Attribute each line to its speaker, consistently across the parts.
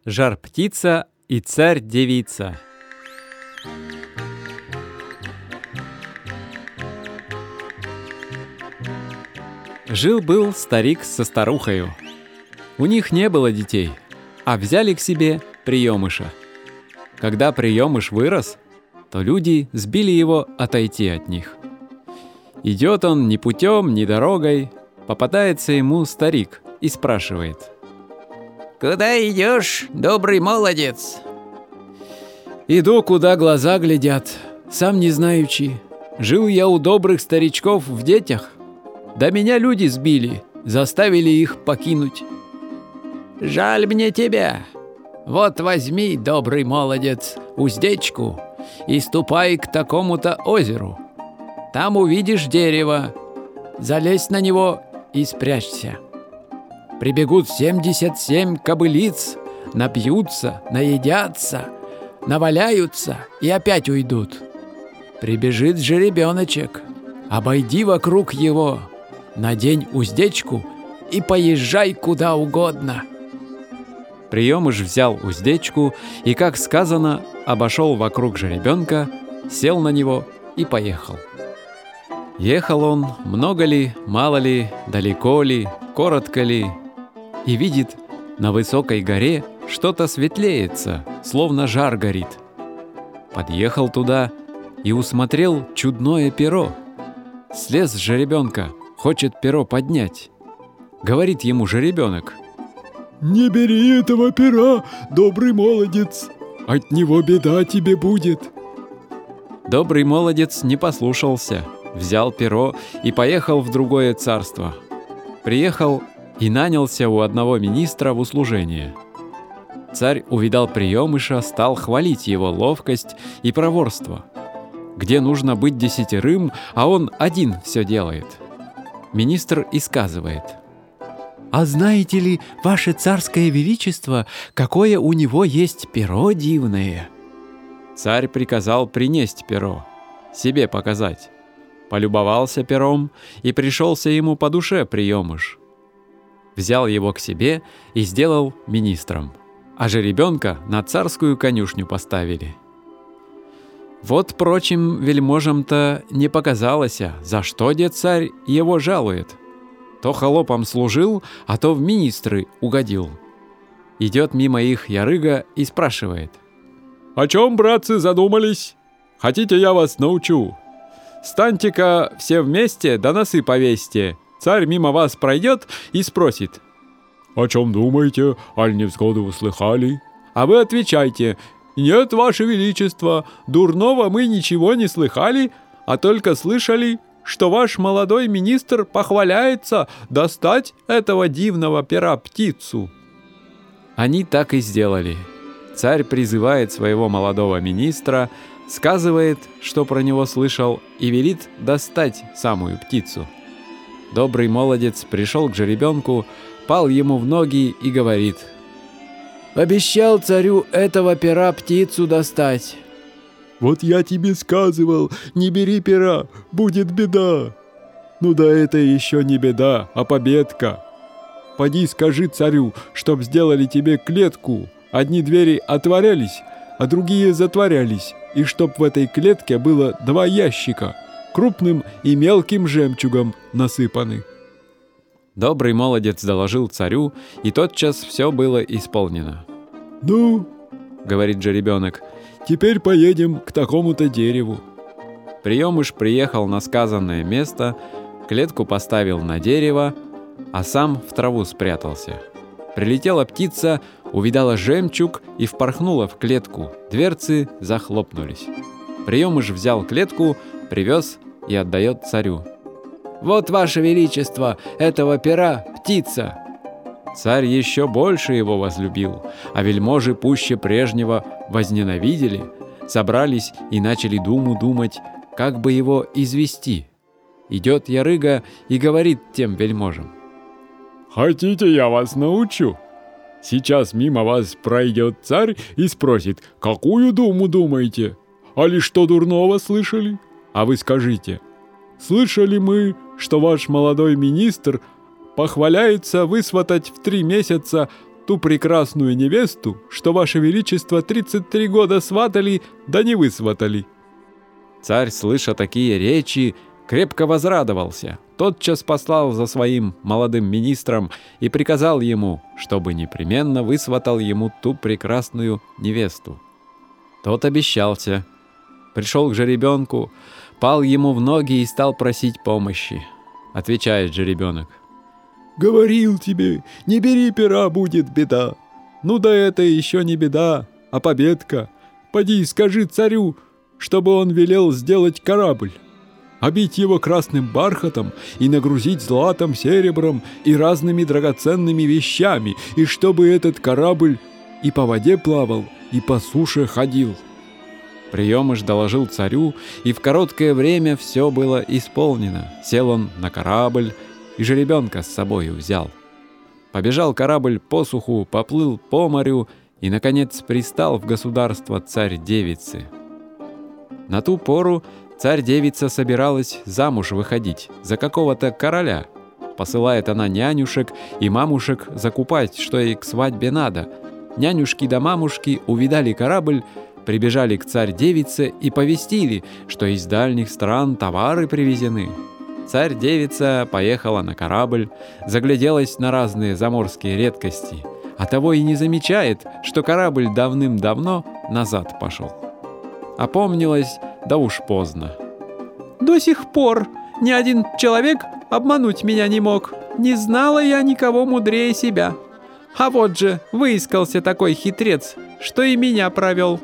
Speaker 1: Жар-птица и царь-девица. Жил-был старик со старухою. У них не было детей, а взяли к себе приемыша. Когда приемыш вырос, то люди сбили его отойти от них. Идет он ни путем, ни дорогой, попадается ему старик и спрашивает:
Speaker 2: «Куда идешь, добрый молодец?»
Speaker 3: «Иду, куда глаза глядят, сам не знаючи. Жил я у добрых старичков в детях, да меня люди сбили, заставили их покинуть».
Speaker 2: «Жаль мне тебя. Вот возьми, добрый молодец, уздечку и ступай к такому-то озеру. Там увидишь дерево, залезь на него и спрячься. Прибегут 77 кобылиц, напьются, наедятся, наваляются и опять уйдут. Прибежит жеребеночек, обойди вокруг его, надень уздечку и поезжай куда угодно».
Speaker 1: Приемыш взял уздечку и, как сказано, обошел вокруг жеребенка, сел на него и поехал. Ехал он, много ли, мало ли, далеко ли, коротко ли, и видит, на высокой горе что-то светлеется, словно жар горит. Подъехал туда и усмотрел чудное перо. Слез с жеребенка, хочет перо поднять. Говорит ему жеребенок:
Speaker 4: «Не бери этого пера, добрый молодец, от него беда тебе будет».
Speaker 1: Добрый молодец не послушался, взял перо и поехал в другое царство. Приехал и нанялся у одного министра в услужение. Царь увидал приемыша, стал хвалить его ловкость и проворство. Где нужно быть 10, а он один все делает. Министр и сказывает:
Speaker 3: «А знаете ли, ваше царское величество, какое у него есть перо дивное?»
Speaker 1: Царь приказал принесть перо, себе показать. Полюбовался пером, и пришелся ему по душе приемыш. Взял его к себе и сделал министром, а жеребенка на царскую конюшню поставили. Вот прочим вельможам-то не показалось, за что дед царь его жалует. То холопом служил, а то в министры угодил. Идет мимо их ярыга и спрашивает:
Speaker 4: «О чем, братцы, задумались? Хотите, я вас научу? Станьте-ка все вместе, да носы повесьте. Царь мимо вас пройдет и спросит: «О чем думаете, аль невзгоду услыхали?» А вы отвечайте: «Нет, ваше величество, дурного мы ничего не слыхали, а только слышали, что ваш молодой министр похваляется достать этого дивного пера птицу».
Speaker 1: Они так и сделали. Царь призывает своего молодого министра, сказывает, что про него слышал, и велит достать самую птицу. Добрый молодец пришел к жеребенку, пал ему в ноги и говорит:
Speaker 3: «Обещал царю этого пера птицу достать».
Speaker 4: «Вот я тебе сказывал, не бери пера, будет беда». «Ну да это еще не беда, а победка. Поди скажи царю, чтоб сделали тебе клетку. Одни двери отворялись, а другие затворялись, и чтоб в этой клетке было 2 ящика, крупным и мелким жемчугом насыпаны».
Speaker 1: Добрый молодец доложил царю, и тотчас все было исполнено.
Speaker 4: «Ну, — говорит жеребенок, — теперь поедем к такому-то дереву».
Speaker 1: Приемыш приехал на сказанное место, клетку поставил на дерево, а сам в траву спрятался. Прилетела птица, увидала жемчуг и впорхнула в клетку, дверцы захлопнулись. Приемыш взял клетку, привез и отдает царю.
Speaker 3: «Вот, ваше величество, этого пера птица».
Speaker 1: Царь еще больше его возлюбил, а вельможи пуще прежнего возненавидели, собрались и начали думать, как бы его извести. Идет ярыга и говорит тем вельможам:
Speaker 4: «Хотите, я вас научу? Сейчас мимо вас пройдет царь и спросит, какую думу думаете? Али что дурного слышали? А вы скажите: слышали мы, что ваш молодой министр похваляется высватать в 3 месяца ту прекрасную невесту, что ваше величество 33 года сватали, да не высватали».
Speaker 1: Царь, слыша такие речи, крепко возрадовался, тотчас послал за своим молодым министром и приказал ему, чтобы непременно высватал ему ту прекрасную невесту. Тот обещался. Пришел к жеребенку, пал ему в ноги и стал просить помощи. Отвечает жеребенок:
Speaker 4: «Говорил тебе, не бери пера, будет беда. Ну да это еще не беда, а победка. Поди скажи царю, чтобы он велел сделать корабль, обить его красным бархатом и нагрузить златом, серебром и разными драгоценными вещами, и чтобы этот корабль и по воде плавал, и по суше ходил».
Speaker 1: Приемыш доложил царю, и в короткое время все было исполнено. Сел он на корабль и жеребенка с собою взял. Побежал корабль по суху, поплыл по морю и, наконец, пристал в государство царь-девицы. На ту пору царь-девица собиралась замуж выходить за какого-то короля. Посылает она нянюшек и мамушек закупать, что ей к свадьбе надо. Нянюшки да мамушки увидали корабль, прибежали к царь-девице и повестили, что из дальних стран товары привезены. Царь-девица поехала на корабль, загляделась на разные заморские редкости, а того и не замечает, что корабль давным-давно назад пошел. Опомнилась, да уж поздно.
Speaker 3: До сих пор ни один человек обмануть меня не мог. Не знала я никого мудрее себя. А вот же выискался такой хитрец, что и меня провел.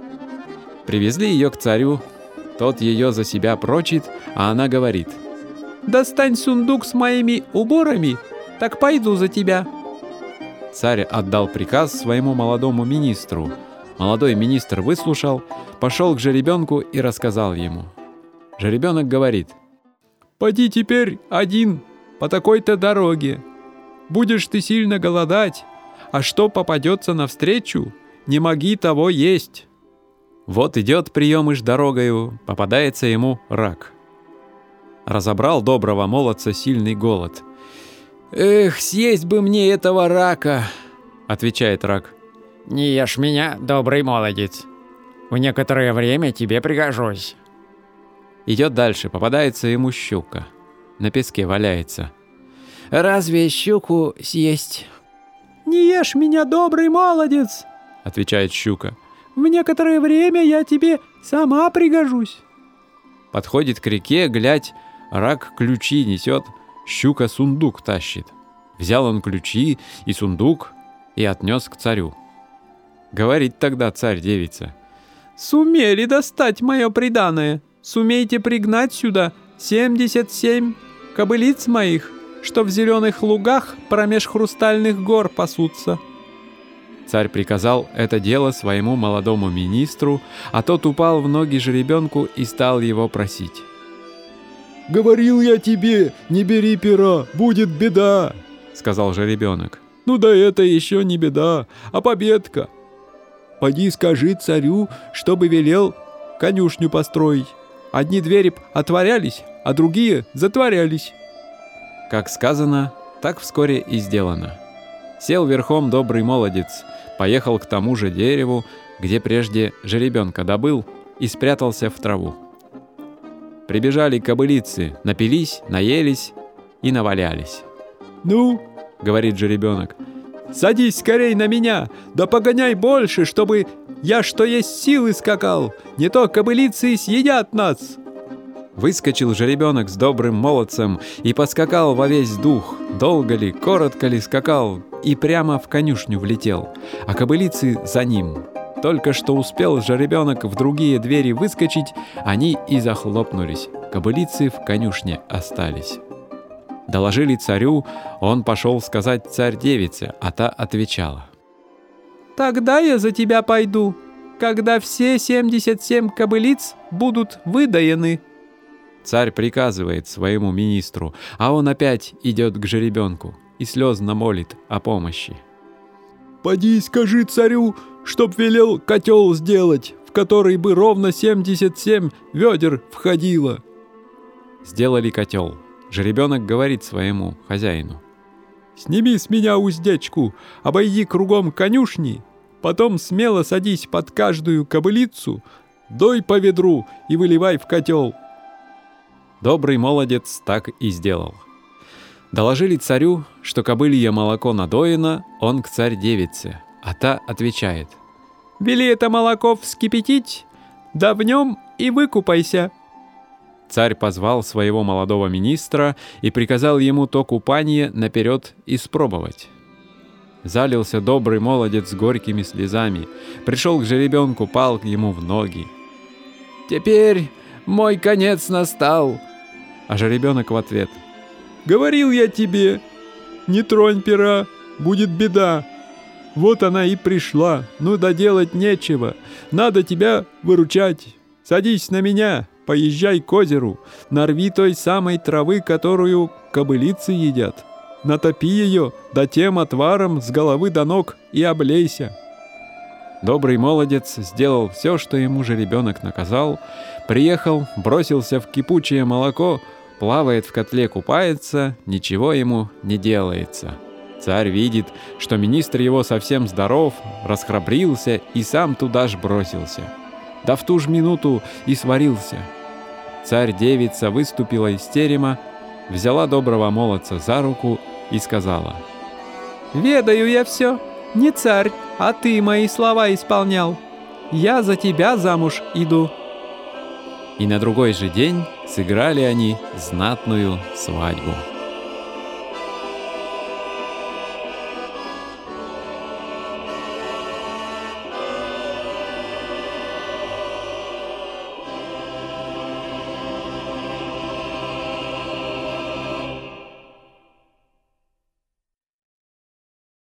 Speaker 1: Привезли ее к царю, тот ее за себя прочит, а она говорит:
Speaker 3: «Достань сундук с моими уборами, так пойду за тебя».
Speaker 1: Царь отдал приказ своему молодому министру. Молодой министр выслушал, пошел к жеребенку и рассказал ему. Жеребенок говорит:
Speaker 4: «Поди теперь один по такой-то дороге. Будешь ты сильно голодать, а что попадется навстречу, не моги того есть».
Speaker 1: Вот идет приемыш дорогою, попадается ему рак. Разобрал доброго молодца сильный голод.
Speaker 3: «Эх, съесть бы мне этого рака!»
Speaker 1: — отвечает рак.
Speaker 2: «Не ешь меня, добрый молодец. В некоторое время тебе пригожусь».
Speaker 1: Идет дальше, попадается ему щука. На песке валяется.
Speaker 3: «Разве щуку съесть?» «Не ешь меня, добрый молодец!»
Speaker 1: — отвечает щука.
Speaker 3: «В некоторое время я тебе сама пригожусь».
Speaker 1: Подходит к реке, глядь, рак ключи несет, щука сундук тащит. Взял он ключи и сундук и отнес к царю. Говорит тогда царь-девица:
Speaker 3: «Сумели достать мое приданое, сумейте пригнать сюда 77 кобылиц моих, что в зеленых лугах промеж хрустальных гор пасутся».
Speaker 1: Царь приказал это дело своему молодому министру, а тот упал в ноги жеребенку и стал его просить.
Speaker 4: «Говорил я тебе, не бери пера, будет беда», — сказал жеребенок. «Ну да это еще не беда, а победка. Поди скажи царю, чтобы велел конюшню построить. Одни двери отворялись, а другие затворялись».
Speaker 1: Как сказано, так вскоре и сделано. Сел верхом добрый молодец, поехал к тому же дереву, где прежде жеребенка добыл, и спрятался в траву. Прибежали кобылицы, напились, наелись и навалялись.
Speaker 4: «Ну, — говорит жеребенок, — садись скорей на меня, да погоняй больше, чтобы я что есть силы скакал, не то кобылицы съедят нас».
Speaker 1: Выскочил жеребенок с добрым молодцем и поскакал во весь дух. Долго ли, коротко ли скакал, и прямо в конюшню влетел, а кобылицы за ним. Только что успел жеребенок в другие двери выскочить, они и захлопнулись. Кобылицы в конюшне остались. Доложили царю, он пошел сказать царь-девице, а та отвечала:
Speaker 3: «Тогда я за тебя пойду, когда все 77 кобылиц будут выдаены».
Speaker 1: Царь приказывает своему министру, а он опять идет к жеребенку и слезно молит о помощи.
Speaker 4: «Поди скажи царю, чтоб велел котел сделать, в который бы ровно 77 ведер входило».
Speaker 1: Сделали котел. Жеребенок говорит своему хозяину:
Speaker 4: сними с меня уздечку, обойди кругом конюшни, потом смело садись под каждую кобылицу, дой по ведру и выливай в котел».
Speaker 1: Добрый молодец так и сделал. Доложили царю, что кобылье молоко надоено, он к царь-девице, а та отвечает:
Speaker 3: «Вели это молоко вскипятить, да в нем и выкупайся».
Speaker 1: Царь позвал своего молодого министра и приказал ему то купание наперед испробовать. Залился добрый молодец с горькими слезами, пришел к жеребенку, пал ему в ноги.
Speaker 3: «Теперь мой конец настал».
Speaker 1: А жеребенок в ответ:
Speaker 4: «Говорил я тебе, не тронь пера, будет беда. Вот она и пришла, ну да делать нечего, надо тебя выручать. Садись на меня, поезжай к озеру, нарви той самой травы, которую кобылицы едят. Натопи ее, да тем отваром с головы до ног и облейся».
Speaker 1: Добрый молодец сделал все, что ему жеребенок наказал, приехал, бросился в кипучее молоко, плавает в котле, купается, ничего ему не делается. Царь видит, что министр его совсем здоров, расхрабрился и сам туда ж бросился. Да в ту ж минуту и сварился. Царь-девица выступила из терема, взяла доброго молодца за руку и сказала:
Speaker 3: «Ведаю я все, не царь, а ты мои слова исполнял. Я за тебя замуж иду».
Speaker 1: И на другой же день сыграли они знатную свадьбу.